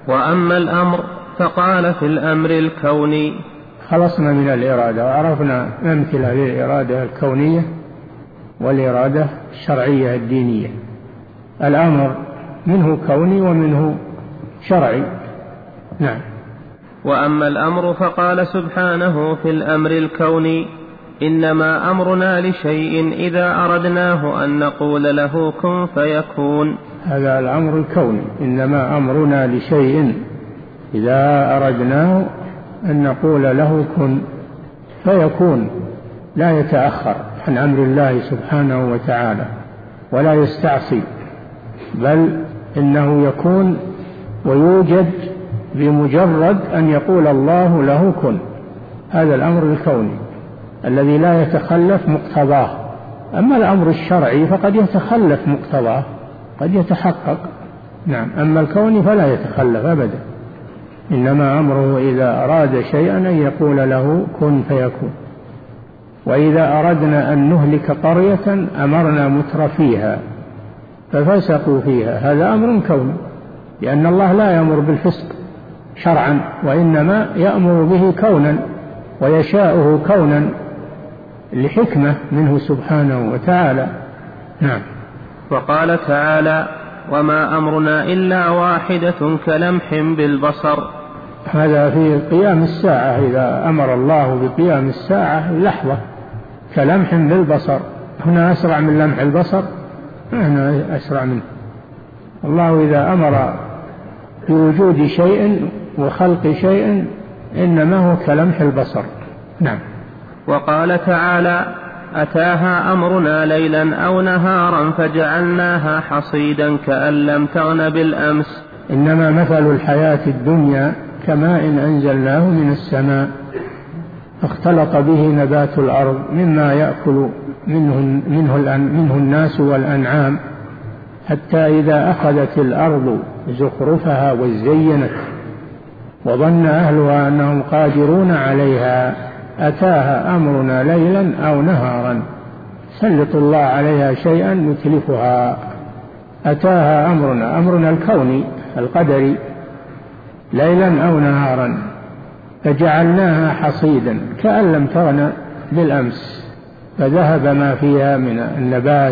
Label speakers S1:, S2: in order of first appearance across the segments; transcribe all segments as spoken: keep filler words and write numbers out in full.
S1: وأما الأمر فقال في الأمر الكوني.
S2: خلصنا من الإرادة وعرفنا أمثلة للإرادة الكونية والإرادة الشرعية الدينية. الأمر منه كوني ومنه شرعي. نعم.
S1: وأما الأمر فقال سبحانه في الأمر الكوني: إنما أمرنا لشيء إذا أردناه أن نقول له كن فيكون.
S2: هذا الأمر الكوني، إنما أمرنا لشيء إذا أردناه أن نقول له كن فيكون، لا يتأخر عن أمر الله سبحانه وتعالى ولا يستعصي، بل إنه يكون ويوجد بمجرد أن يقول الله له كن. هذا الأمر الكوني الذي لا يتخلف مقتضاه. أما الأمر الشرعي فقد يتخلف مقتضاه، قد يتحقق. نعم. أما الكوني فلا يتخلف أبدا، إنما أمره إذا أراد شيئا أن يقول له كن فيكون. وإذا أردنا أن نهلك قرية أمرنا مترفيها ففسقوا فيها، هذا أمر كوني، لأن الله لا يأمر بالفسق شرعا، وإنما يأمر به كونا ويشاءه كونا لحكمة منه سبحانه وتعالى. نعم.
S1: وقال تعالى: وما أمرنا إلا واحدة كلمح بالبصر.
S2: هذا في قيام الساعة، إذا أمر الله بقيام الساعة لحظة كلمح بالبصر. هنا أسرع من لمح البصر، هنا أسرع منه. الله إذا أمر بوجود شيء وخلق شيء إنما هو كلمح البصر. نعم.
S1: وقال تعالى: أتاها أمرنا ليلا أو نهارا فجعلناها حصيدا كأن لم تغن بالأمس.
S2: إنما مثل الحياة الدنيا كماء أنزلناه من السماء فاختلط به نبات الأرض مما يأكل منه, منه, منه الناس والأنعام، حتى إذا أخذت الأرض زخرفها وزينت وظن أهلها أنهم قادرون عليها أتاها أمرنا ليلا أو نهارا سلط الله عليها شيئا يتلفها. أتاها أمرنا، أمرنا الكوني القدري، ليلا أو نهارا فجعلناها حصيدا كأن لم تغن بالأمس، فذهب ما فيها من النبات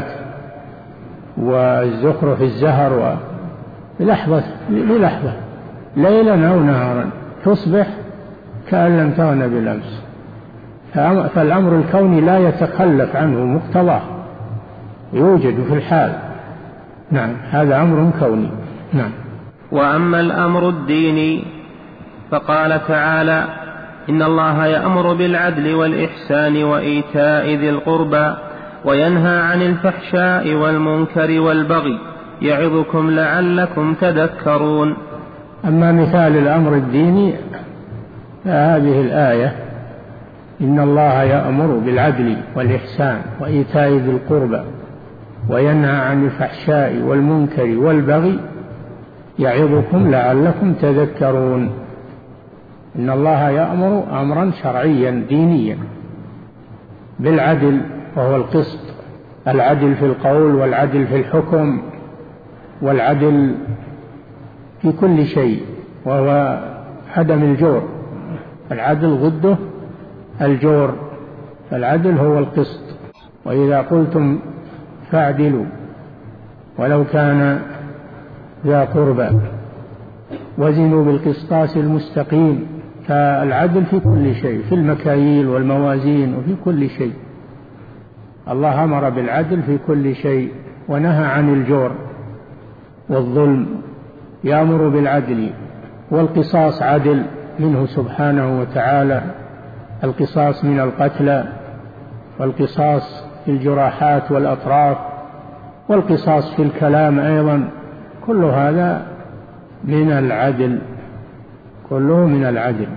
S2: والزخرف الزهر بلحظة بلحظة ليلا أو نهارا تصبح كأن لم تغن بالأمس. فالأمر الكوني لا يتخلف عنه مقتضاه، يوجد في الحال. نعم. هذا أمر كوني. نعم.
S1: وأما الأمر الديني فقال تعالى: إن الله يأمر بالعدل والإحسان وإيتاء ذي القربى وينهى عن الفحشاء والمنكر والبغي يعظكم لعلكم تذكرون.
S2: أما مثال الأمر الديني فهذه الآية: إن الله يأمر بالعدل والإحسان وإيتاء ذي القربى وينهى عن الفحشاء والمنكر والبغي يعظكم لعلكم تذكرون. إن الله يأمر أمرا شرعيا دينيا بالعدل، وهو القسط، العدل في القول والعدل في الحكم والعدل في كل شيء، وهو عدم الجور. العدل ضده الجور، فالعدل هو القسط. وإذا قلتم فاعدلوا ولو كان ذا قربى وزنوا بالقسطاس المستقيم. فالعدل في كل شيء، في المكاييل والموازين وفي كل شيء. الله أمر بالعدل في كل شيء ونهى عن الجور والظلم. يأمر بالعدل والقصاص عدل منه سبحانه وتعالى، القصاص من القتلى والقصاص في الجراحات والأطراف والقصاص في الكلام أيضا، كل هذا من العدل، كله من العدل.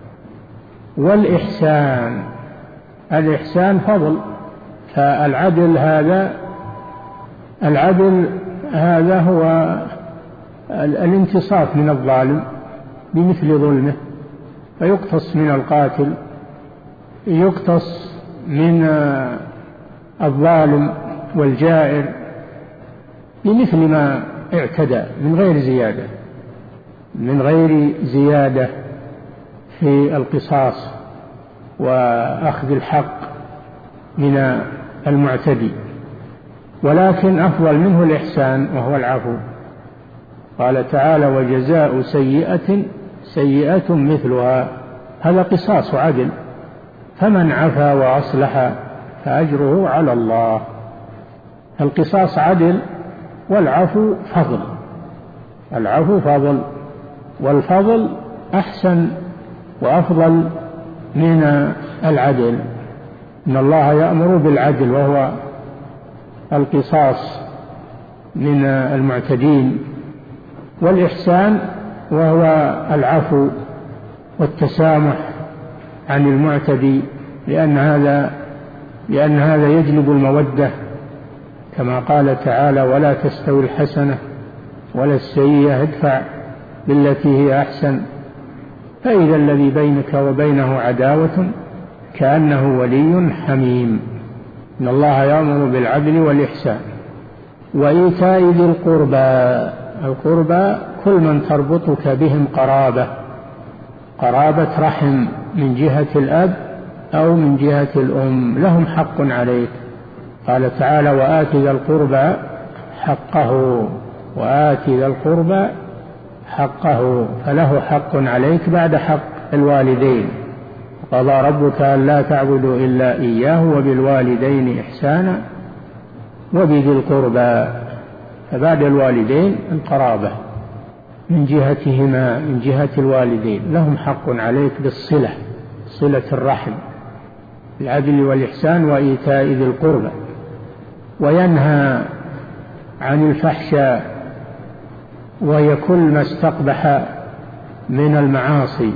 S2: والإحسان، الإحسان فضل. فالعدل هذا العدل هذا هو الانتصاف من الظالم بمثل ظلمه، فيقتص من القاتل، يقتص من الظالم والجائر بمثل ما اعتدى من غير زيادة، من غير زيادة في القصاص وأخذ الحق من المعتدي، ولكن أفضل منه الإحسان وهو العفو. قال تعالى: وجزاء سيئة سيئة مثلها. هذا قصاص عدل، فمن عفا وأصلح فأجره على الله. القصاص عدل والعفو فضل، العفو فضل، والفضل أحسن وأفضل من العدل. إن الله يأمر بالعدل وهو القصاص من المعتدين، والإحسان وهو العفو والتسامح عن المعتدي، لأن هذا لأن هذا يجلب المودة، كما قال تعالى: ولا تستوي الحسنة ولا السيئة ادفع بالتي هي أحسن فإذا الذي بينك وبينه عداوة كأنه ولي حميم. إن الله يأمر بالعدل والإحسان وإيتاء ذي القربى. القربى كل من تربطك بهم قرابة، قرابة رحم من جهة الأب أو من جهة الأم، لهم حق عليك. قال تعالى: وآت ذا القربى حقه، وآت ذا القربى حقه، فله حق عليك بعد حق الوالدين. قضى ربك ألا تعبدوا إلا إياه وبالوالدين إحسانا وبذي القربى، فبعد الوالدين القرابة من جهتهما، من جهة الوالدين لهم حق عليك بالصلة، صلة الرحم، العدل والإحسان وإيتاء ذي القربى. وينهى عن الفحشاء، وهي كل ما استقبح من المعاصي،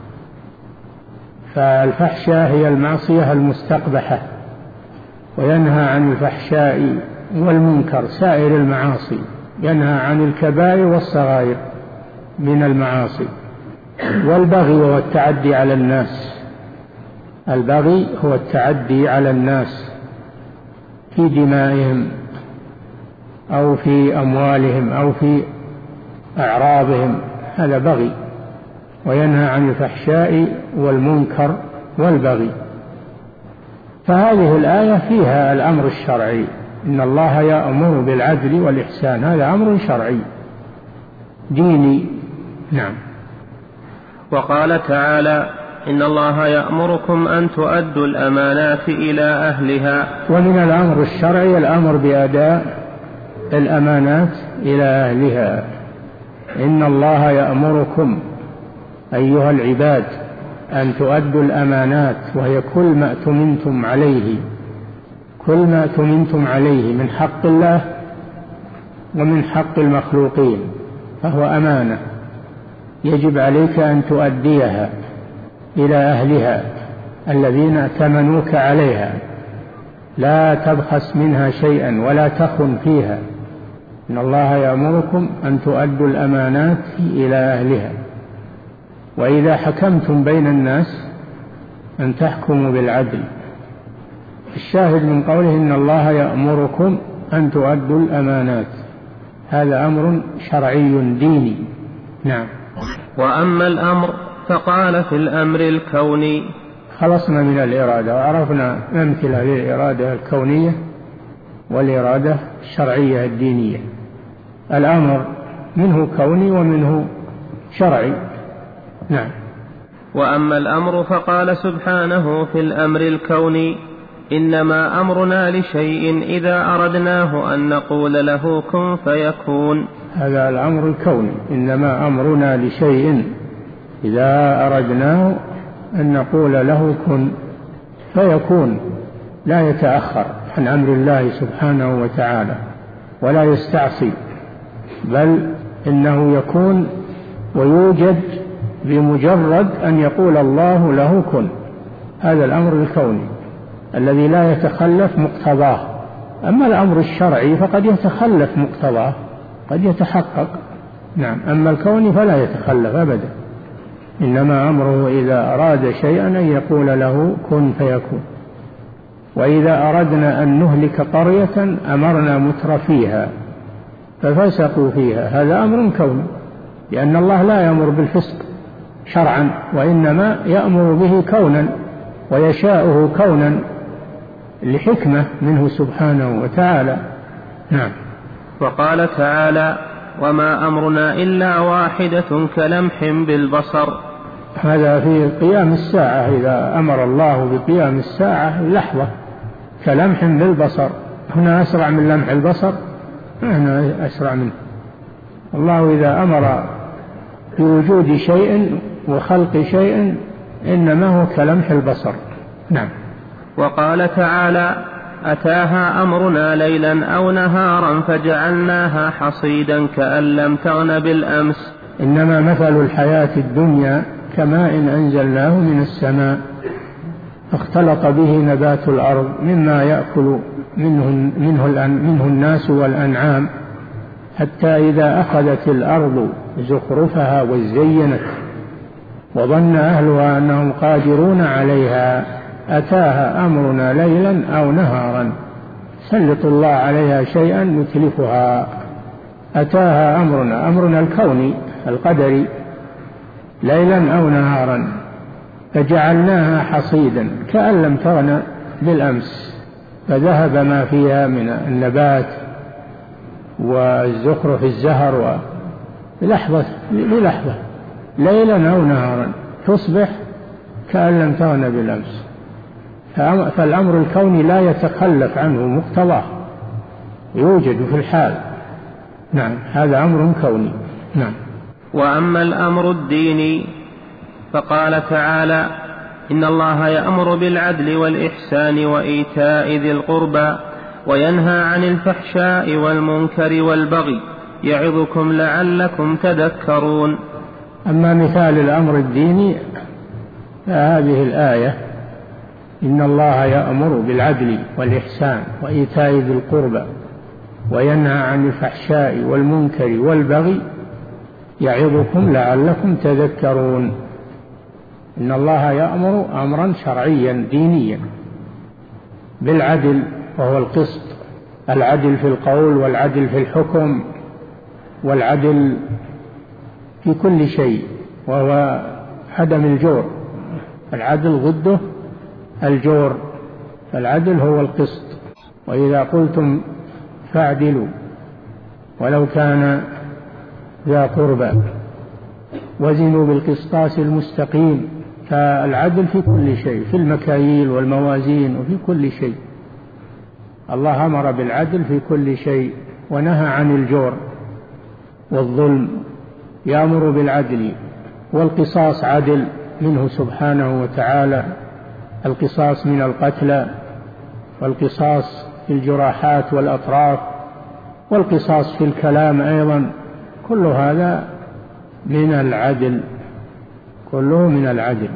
S2: فالفحشاء هي المعصية المستقبحة. وينهى عن الفحشاء والمنكر سائر المعاصي، ينهى عن الكبائر والصغائر من المعاصي. والبغي وهو التعدي على الناس، البغي هو التعدي على الناس في دمائهم أو في أموالهم أو في أعراضهم، هذا بغي. وينهى عن الفحشاء والمنكر والبغي. فهذه الآية فيها الأمر الشرعي، إن الله يأمر بالعدل والإحسان، هذا أمر شرعي ديني. نعم.
S1: وقال تعالى: إن الله يأمركم أن تؤدوا الأمانات إلى أهلها.
S2: ومن الأمر الشرعي الأمر بأداء الأمانات إلى أهلها. إن الله يأمركم أيها العباد أن تؤدوا الأمانات، وهي كل ما أتمنتم عليه، كل ما أتمنتم عليه من حق الله ومن حق المخلوقين، فهو أمانة يجب عليك أن تؤديها إلى أهلها الذين ائتمنوك عليها، لا تبخس منها شيئا ولا تخن فيها. إن الله يأمركم أن تؤدوا الأمانات إلى أهلها، وإذا حكمتم بين الناس أن تحكموا بالعدل. الشاهد من قوله: إن الله يأمركم أن تؤدوا الأمانات، هذا أمر شرعي ديني. نعم.
S1: وأما الأمر فقال في الأمر الكوني.
S2: خلصنا من الإرادة وعرفنا أمثلة للإرادة الكونية والإرادة الشرعية الدينية. الأمر منه كوني ومنه شرعي. نعم.
S1: وأما الأمر فقال سبحانه في الأمر الكوني: إنما أمرنا لشيء إذا أردناه أن نقول له كن فيكون.
S2: هذا الأمر الكوني، إنما أمرنا لشيء إذا أردناه أن نقول له كن فيكون، لا يتأخر عن أمر الله سبحانه وتعالى ولا يستعصي، بل إنه يكون ويوجد بمجرد أن يقول الله له كن. هذا الأمر الكوني الذي لا يتخلف مقتضاه. أما الأمر الشرعي فقد يتخلف مقتضاه، قد يتحقق. نعم. أما الكوني فلا يتخلف أبدا، إنما أمره إذا أراد شيئا أن يقول له كن فيكون. وإذا أردنا أن نهلك قرية أمرنا مترفيها ففسقوا فيها، هذا أمر كوني. لأن الله لا يأمر بالفسق شرعا، وإنما يأمر به كونا ويشاؤه كونا لحكمة منه سبحانه وتعالى. نعم.
S1: وقال تعالى: وما أمرنا إلا واحدة كلمح بالبصر.
S2: هذا في قيام الساعة، إذا أمر الله بقيام الساعة لحظة كلمح بالبصر. هنا أسرع من لمح البصر، هنا أسرع منه. الله إذا أمر بوجود شيء وخلق شيء إنما هو كلمح البصر. نعم.
S1: وقال تعالى: أتاها أمرنا ليلا أو نهارا فجعلناها حصيدا كأن لم تغن بالأمس.
S2: إنما مثل الحياة الدنيا كماء أنزلناه من السماء فاختلط به نبات الأرض مما يأكل منه, منه, منه الناس والأنعام حتى إذا أخذت الأرض زخرفها وزينت وظن أهلها أنهم قادرون عليها أتاها أمرنا ليلا أو نهارا سلط الله عليها شيئا يتلفها. أتاها أمرنا، أمرنا الكوني القدري، ليلا أو نهارا فجعلناها حصيدا كأن لم تغن بالأمس، فذهب ما فيها من النبات والزخرف الزهر بلحظة بلحظة ليلا أو نهارا تصبح كأن لم تغن بالأمس. فالأمر الكوني لا يتخلف عنه مقتضاه، يوجد في الحال. نعم، هذا أمر كوني. نعم.
S1: وأما الأمر الديني فقال تعالى: إن الله يأمر بالعدل والإحسان وإيتاء ذي القربى وينهى عن الفحشاء والمنكر والبغي يعظكم لعلكم تذكرون.
S2: أما مثال الأمر الديني فهذه الآية: إن الله يأمر بالعدل والإحسان وإيتاء ذي القربى وينهى عن الفحشاء والمنكر والبغي يعظكم لعلكم تذكرون. إن الله يأمر أمرا شرعيا دينيا بالعدل، وهو القسط، العدل في القول والعدل في الحكم والعدل في كل شيء، وهو عدم الجور. العدل ضده الجور، فالعدل هو القسط. وإذا قلتم فاعدلوا ولو كان ذا قربى وزنوا بالقسطاس المستقيم. فالعدل في كل شيء، في المكاييل والموازين وفي كل شيء. الله أمر بالعدل في كل شيء ونهى عن الجور والظلم. يأمر بالعدل والقصاص عدل منه سبحانه وتعالى، القصاص من القتلى والقصاص في الجراحات والأطراف والقصاص في الكلام أيضا، كل هذا من العدل، كله من العدل.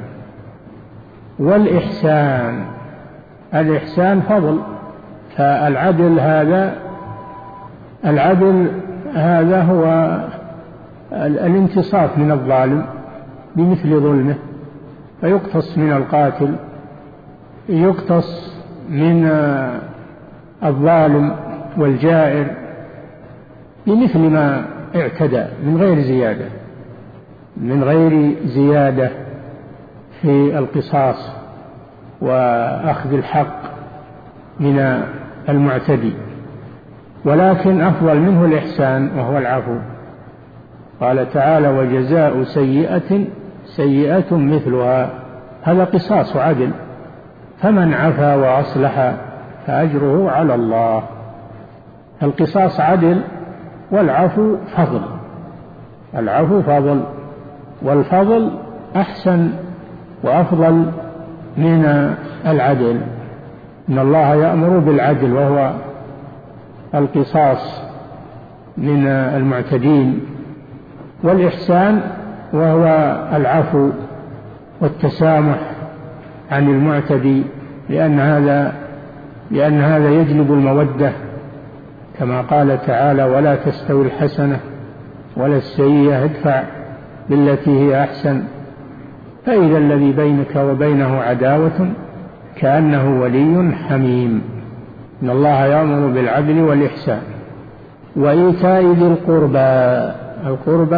S2: والإحسان، الإحسان فضل. فالعدل هذا العدل هذا هو الانتصاف من الظالم بمثل ظلمه، فيقتص من القاتل، يقتص من الظالم والجائر بمثل ما اعتدى من غير زيادة من غير زيادة في القصاص وأخذ الحق من المعتدي. ولكن أفضل منه الإحسان وهو العفو. قال تعالى: وجزاء سيئة سيئة مثلها. هذا قصاص عدل، فمن عفا وأصلح فأجره على الله. القصاص عدل والعفو فضل. العفو فضل، والفضل أحسن وأفضل من العدل. إن الله يأمر بالعدل وهو القصاص من المعتدين، والإحسان وهو العفو والتسامح عن المعتدي، لأن هذا لأن هذا يجلب المودة، كما قال تعالى: ولا تستوي الحسنة ولا السيئة ادفع بالتي هي أحسن فإذا الذي بينك وبينه عداوة كأنه ولي حميم. إن الله يأمر بالعدل والإحسان وإيتاء ذي القربى. القربى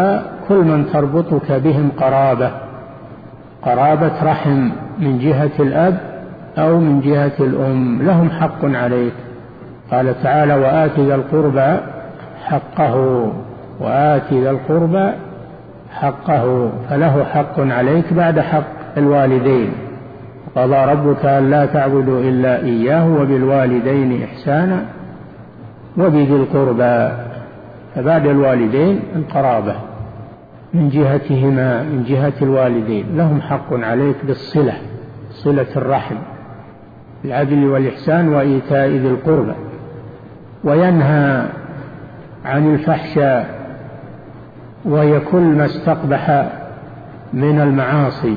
S2: كل من تربطك بهم قرابة، قرابة رحم من جهة الأب أو من جهة الأم، لهم حق عليك. قال تعالى: وآت ذا القربى حقه، وآت ذا القربى حقه، فله حق عليك بعد حق الوالدين. قضى ربك ألا تعبدوا إلا إياه وبالوالدين إحسانا وبذي القربى، فبعد الوالدين القرابة من جهتهما، من جهة الوالدين لهم حق عليك بالصلة، صلة الرحم، العدل والإحسان وإيتاء ذي القربى. وينهى عن الفحشاء، وهي كل ما استقبح من المعاصي،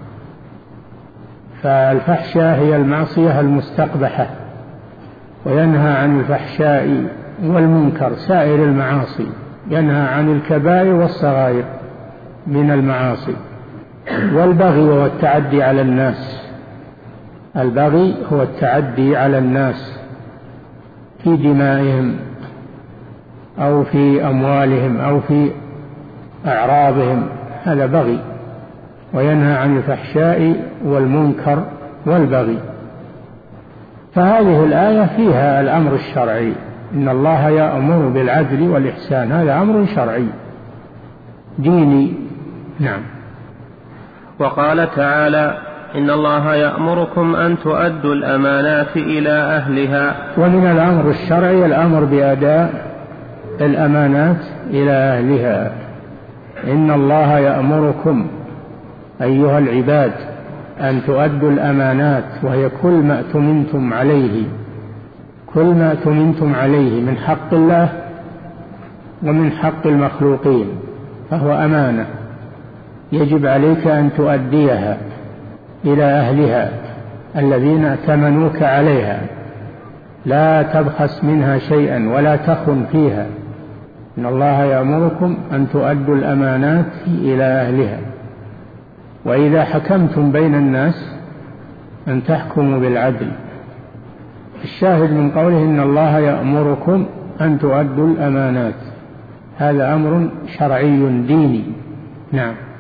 S2: فالفحشاء هي المعصية المستقبحة. وينهى عن الفحشاء والمنكر، سائر المعاصي، ينهى عن الكبائر والصغائر من المعاصي. والبغي هو التعدي على الناس، البغي هو التعدي على الناس في دمائهم أو في أموالهم أو في أعراضهم، هذا بغي. وينهى عن الفحشاء والمنكر والبغي. فهذه الآية فيها الأمر الشرعي، إن الله يأمر بالعدل والإحسان، هذا أمر شرعي ديني. نعم.
S1: وقال تعالى: إن الله يأمركم أن تؤدوا الأمانات إلى أهلها.
S2: ومن الأمر الشرعي الأمر بأداء الأمانات إلى أهلها. إن الله يأمركم أيها العباد أن تؤدوا الأمانات، وهي كل ما اؤتمنتم عليه، كل ما اؤتمنتم عليه من حق الله ومن حق المخلوقين، فهو أمانة يجب عليك أن تؤديها إلى أهلها الذين ائتمنوك عليها، لا تبخس منها شيئا ولا تخن فيها. إن الله يأمركم أن تؤدوا الأمانات إلى أهلها، وإذا حكمتم بين الناس أن تحكموا بالعدل. الشاهد من قوله: إن الله يأمركم أن تؤدوا الأمانات، هذا أمر شرعي ديني. نعم.